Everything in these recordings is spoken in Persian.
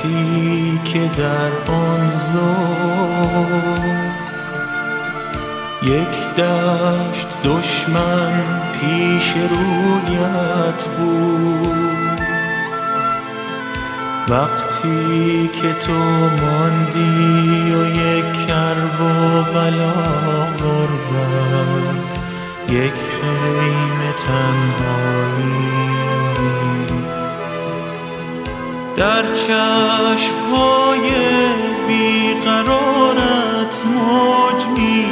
وقتی که در آن ظهر یک دشت دشمن پیش رویت بود، وقتی که تو ماندی و یک کرب و بلا غربت، یک خیمه تنهایی، در چشم‌های بیقرارت موج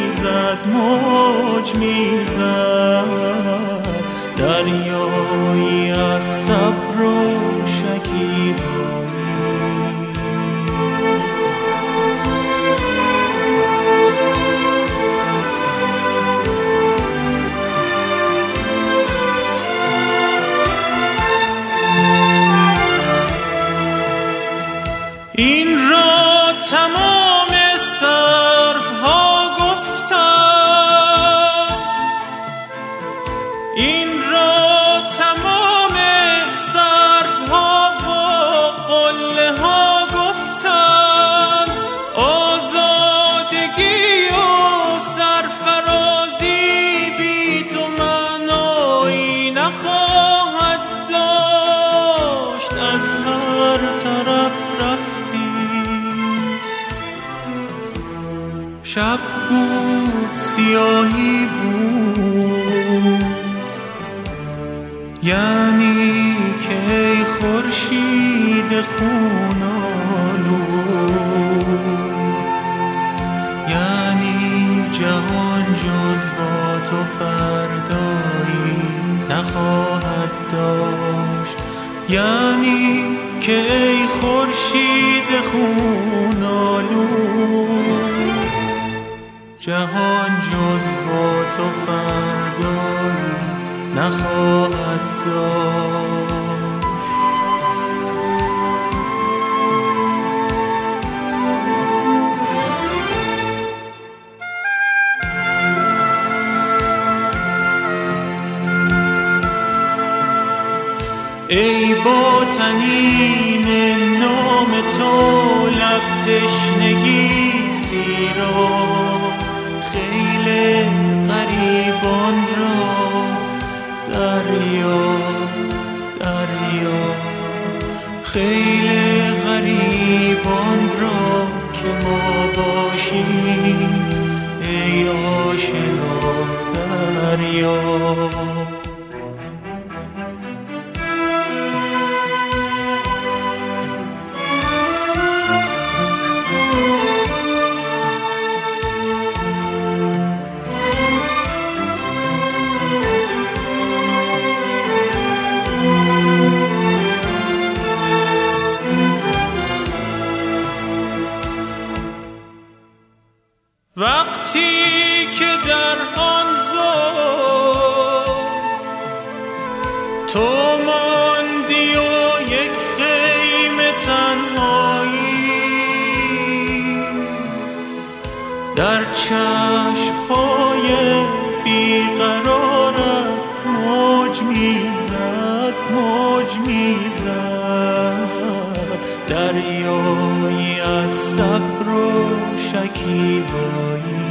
میزد، دریایی از صبر و شکیبایی. این را تمام صرف‌ها گفتند، این را تمام صرف‌ها و قله‌ها گفتند، آزادگی و سرفرازی بی تو معنایی نخواهد داشت. از هر طرف شب بود، سیاهی بود، یعنی که ای خورشید خون آلود، یعنی جهان جز با تو فردایی نخواهد داشت، یعنی که ای خورشید خون آلود، جهان جز با تو فردایی نخواهد داشت. ای با طنین نام تو لب تشنگی سیرا، خیل غریبان را دریا، خیل غریبان را که ما باشیم ای آشنا دریا. وقتی که در آن ظهر تو ماندی و یک خیمه تنهایی، در چشم‌های بیقرارت موج میزد، دریایی از صبر و شکیبایی.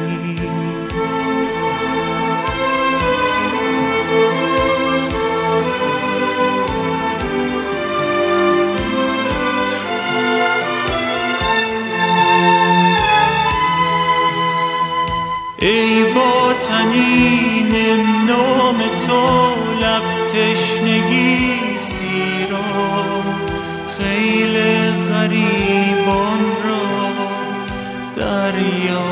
ای با طنین نام تو لب تشنگی سیرا، خیل غریبان را دریا،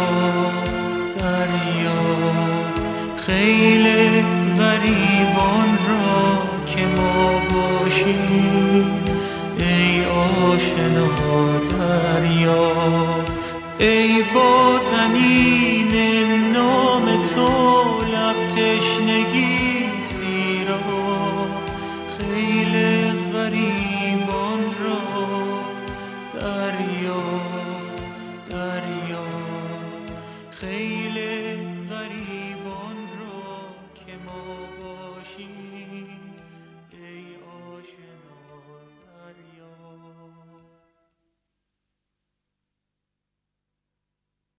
خیل غریبان را که ما باشیم ای آشنا دریا. ای با طنین نام تو لب تشنگی سیرا، خیل غریبان را دریا، خیل